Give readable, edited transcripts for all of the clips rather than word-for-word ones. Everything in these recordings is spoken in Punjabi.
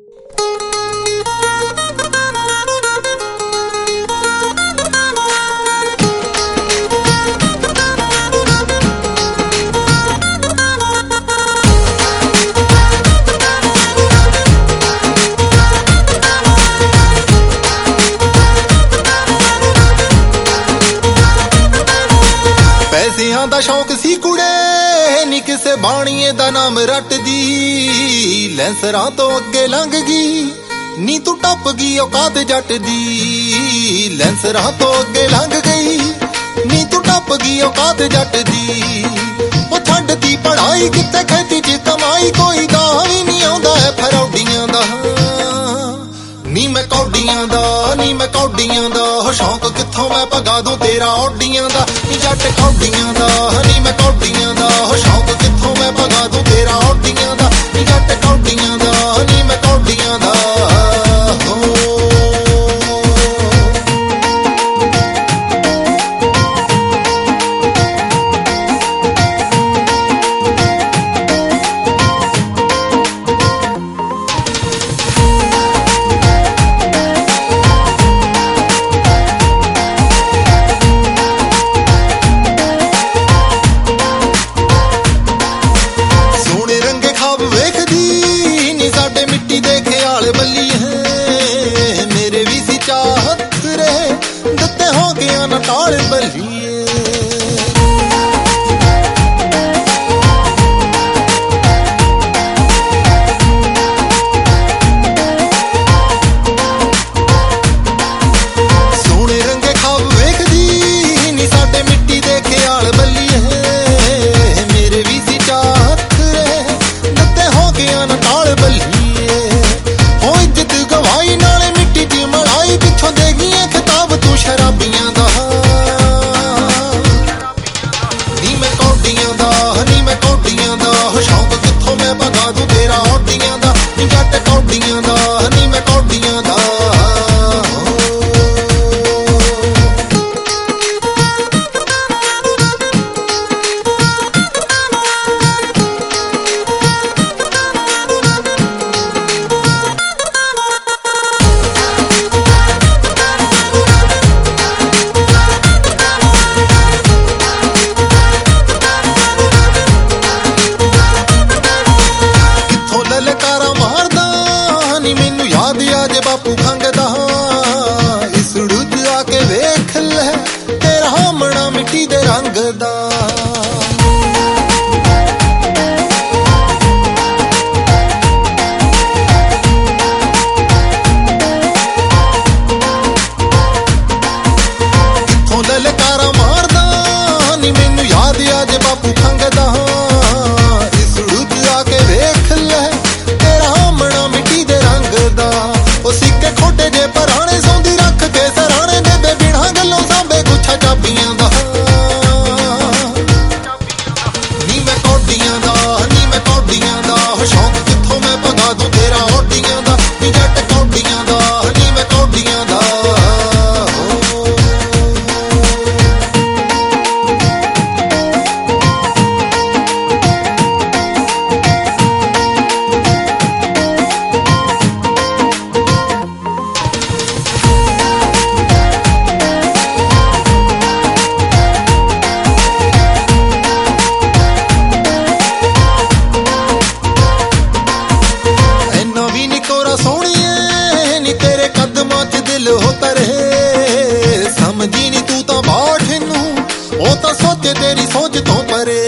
ਪੈਸਿਆਂ ਦਾ ਸ਼ੌਕ ਸੀ ਕੁੜੇ ਨੀ ਕਿਸੇ ਬਾਣੀਏ ਦਾ ਨਾਮ ਰੱਟਦੀ ਲੈਂਸਰਾਂ ਤੋਂ ਅੱਗੇ ਲੰਘ ਗਈ ਨੀ ਤੂੰ ਟੱਪ ਗਈ ਔਕਾਤ ਜੱਟ ਦੀ ਲੈਂਸਰਾਂ ਤੋਂ ਅੱਗੇ ਲੰਘ ਗਈ ਨੀ ਤੂੰ ਟੱਪ ਗਈ ਔਕਾਤ ਜੱਟ ਦੀ ਉਹ ਛੱਡਤੀ ਪੜਾਈ ਕਿਤੇ ਖੇਤੀ ਚ ਕਮਾਈ ਕੋਈ ਦਾ ਵੀ ਨਹੀਂ ਆਉਂਦਾ ਹੈ ਫਰੌਡੀਆਂ ਦਾ ਨੀ ਮੈਂ ਕੌਡੀਆਂ ਦਾ ਹੋ ਸ਼ੌਕ ਕਿੱਥੋਂ ਮੈਂ ਭਗਾ ਦੂੰ ਤੇਰਾ ਔਡੀਆਂ ਦਾ ਨੀ ਜੱਟ ਕੌਡੀਆਂ ਦਾ ਨੀ ਮੈਂ ਕੌਡੀਆਂ ਦਾ ਹੋ ਸ਼ੌਕ ਕਿੱਥੋਂ ਮੈਂ ਭਗਾ ਦੂੰ ਤੇਰਾ ਔਡੀਆਂ ਦਾ ਨੀ ਜੱਟ ਕੌਡੀਆਂ ਦਾ ਨੀ ਮੈਂ ਕੌਡੀਆਂ ਦਾ ਟਾਲ ਬੱਲੀਏ ਸੋਹਣੇ ਰੰਗੇ ਖਾਬ ਵੇਖਦੀ ਨੀ ਸਾਡੇ ਮਿੱਟੀ ਦੇ ਖਿਆਲ ਬੱਲੀਏ ਮੇਰੇ ਵੀ ਸੀ ਚਾਹਤ ਰੇ ਦਿੱਤੇ ਹੋ ਗਿਆ ਨਾ ਟਾਲ ਬੱਲੀਏ ਹੋ ਇੱਜ਼ਤ ਗਵਾਈ ਨਾਲੇ ਮਿੱਟੀ ਚ ਮਲਾਈ ਪਿੱਛੋਂ ਦੇ ਗਈਆਂ ਖਿਤਾਬ ਤੂੰ ਸ਼ਰਾਬੀਆਂ ਦਾ ਸ਼ੌਕ ਕਿੱਥੋਂ ਮੈਂ ਭਗਾ ਦੂੰ ਤੇਰਾ ਔਡੀਆਂ ਦਾ ਨੀ ਜੱਟ ਕੌਡੀਆਂ ਦਾ ਨੀ ਮੈਂ ਕੌਡੀਆਂ ਦਾ ਬਾਪੂ ਖੰਗਦਾ ਇਸ ਰੁੱਝ ਆ ਕੇ ਵੇਖ ਲੈ ਤੇਰਾ ਹਾਮਣਾ ਮਿੱਟੀ ਦੇ ਰੰਗ ਦਾ ਕਿੱਥੋਂ ਲਲਕਾਰਾ ਮਾਰਦਾ ਨੀ ਮੈਨੂੰ ਯਾਦ ਆ ਜੇ ਬਾਪੂ ਖੰਗਦਾ ਇਸ ਰੁੱਝ ਆ ਕੇ ਵੇਖ ਲੈ ਤੇਰਾ ਹਾਮਣਾ ਮਿੱਟੀ ਦੇ ਰੰਗ ਦਾ ਉਹ ਸਿੱਕੇ ਖੋਟੇ ਜੇ ਪਰਾਣੇ ਸੌਂਦੀ ਰੱਖ ਕੇ ਸਰਾਣੇ ਦੇ ਬਿਨਾਂ ਗੱਲੋਂ ਸਾਂਭੇ ਗੁੱਛਾ ਚਾਬੀਆਂ ਦਾ ਨੀ ਮੈਂ ਕੌਡੀਆਂ ਦਾ ਹੋ ਸ਼ੌਕ ਕਿੱਥੋਂ ਮੈਂ ਭਗਾ ਦੂੰ ਤੇਰਾ ਔਡੀਆਂ ਦਾ ਨੀ ਜੱਟ ਕੌਡੀਆਂ ਦਾ ਨੀ ਮੈਂ ਕੌਡੀਆਂ ਦਾ ਸੋਹਣੀਏ ਨੀ ਤੇਰੇ ਕਦਮਾਂ 'ਚ ਦਿਲ ਹੋ ਤਰੇ ਸਮਝੀ ਨੀ ਤੂੰ ਤਾਂ ਬਾਠ ਨੂੰ ਉਹ ਤਾਂ ਸੋਚੇ ਤੇਰੀ ਸੋਚ ਤੋਂ ਪਰੇ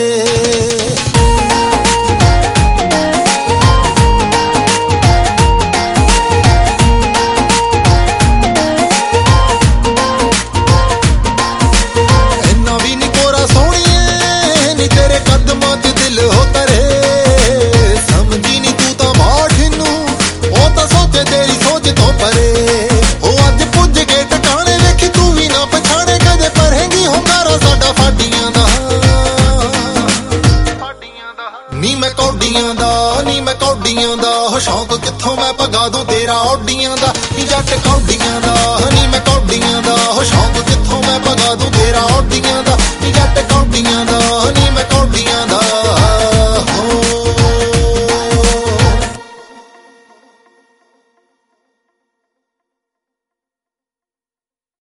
ਇੰਨਾ ਵੀ ਨੀ ਕੋਰਾ ਸੋਹਣੀਏ ਨੀ ਤੇਰੇ ਕਦਮਾਂ 'ਚ ਦਿਲ ਹੋ ਤਰੇ ਸਮਝੀ ਨੀ ਤੂੰ ਤਾਂ ਬਾਠ ਨੂੰ ਉਹ ਤਾਂ ਸੋਚੇ ਤੇਰੀ ਸੋਚ ਤੋਂ ਪਰੇ ਉਹ ਅੱਜ ਪੁੱਜ ਕੇ ਟਿਕਾਣੇ ਵੇਖੀ ਤੂੰ ਵੀ ਨਾ ਪਛਾਣੇ ਕਦੇ ਪਰਹੇਂਗੀ ਹੁੰਗਾਰਾ ਸਾਡਾ ਫਾਡੀਆਂ ਦਾ ਨੀ ਮੈਂ ਕੌਡੀਆਂ ਦਾ ਹੋ ਸ਼ੌਕ ਕਿੱਥੋਂ ਮੈਂ ਭਗਾ ਦੂੰ ਤੇਰਾ ਔਡੀਆਂ ਦਾ ਨੀ ਜੱਟ ਕੌਡੀਆਂ ਦਾ